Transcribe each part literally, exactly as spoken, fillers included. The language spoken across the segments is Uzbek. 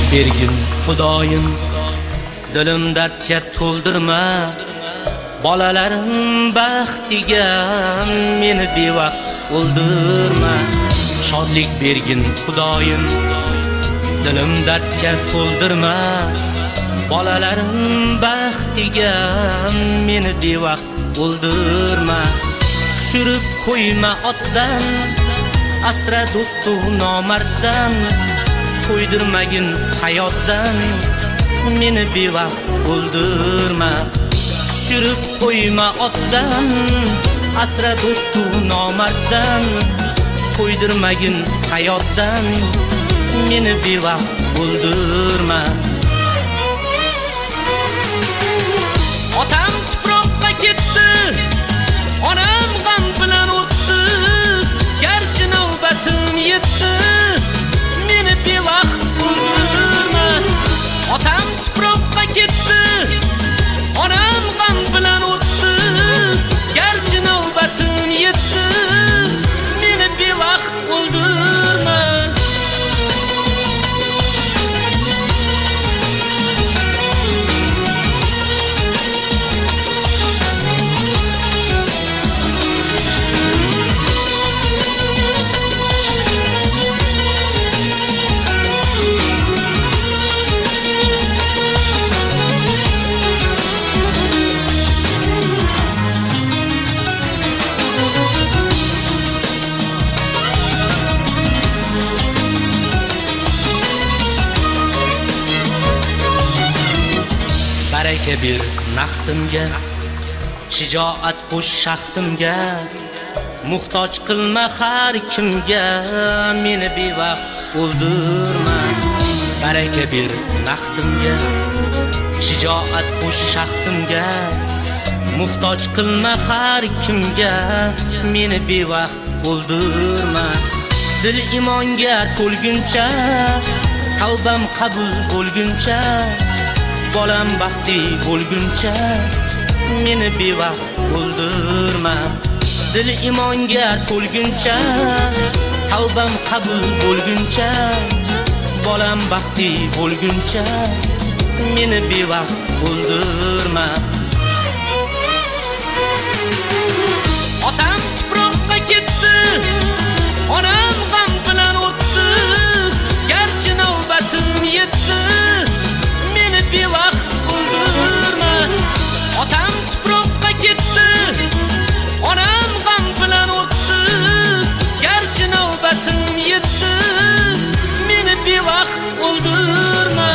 bergin Xudoyim, dilim dardga to'ldirma. Bolalarim baxtiga meni bevaqt o'ldirma. Shodlik bergin Xudoyim, dilim dardga to'ldirma. Bolalarim baxtiga meni bevaqt o'ldirma. Tushirib qo'yma otdan, asra do'stu nomarddan. Qo'ydirmagin hayotdan, meni bevaqt o'ldirma. Tushirib qo'yma otdan, asra do'stu nomarddan. Qo'ydirmagin hayotdan, meni bevaqt o'ldirma. Otam tuproqqa ketdi, onam g'am bilan o'tdi. Garchi navbatim yetdi, meni bevaqt o'ldirma. Otam tuproqqa ketdi, onam g'am bilan o'tdi. Garchi navbatim yetdi, meni bevaqt o'ldirma. Baraka bir naqdimga, shijoat qo'sh shaxtimga. Muhtoj qilma har kimga, meni bevaqt o'ldirma. Baraka bir naqdimga, shijoat qo'sh shaxtimga. Muhtoj qilma har kimga, meni bevaqt o'ldirma. Dil imonga to'lguncha, tavbam qabul bo'lguncha. Bolam baxtli bo'lguncha, meni bevaqt o'ldirma. Dil imonga to'lguncha, tavbam qabul bo'lguncha. Bolam baxtli bo'lguncha, meni bevaqt o'ldirma. Otam tuproqqa ketdi, onam g'am bilan o'tdi. Garchi navbatim yetdi, meni bevaqt o'ldirma. Otam tuproqqa ketdi, onam g'am bilan o'tdi. Garchi navbatim yetdi, meni bevaqt o'ldirma.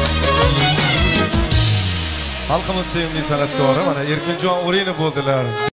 Xalqimiz sevimli san'atkori mana Erkinjon O'rinov bo'ldilar.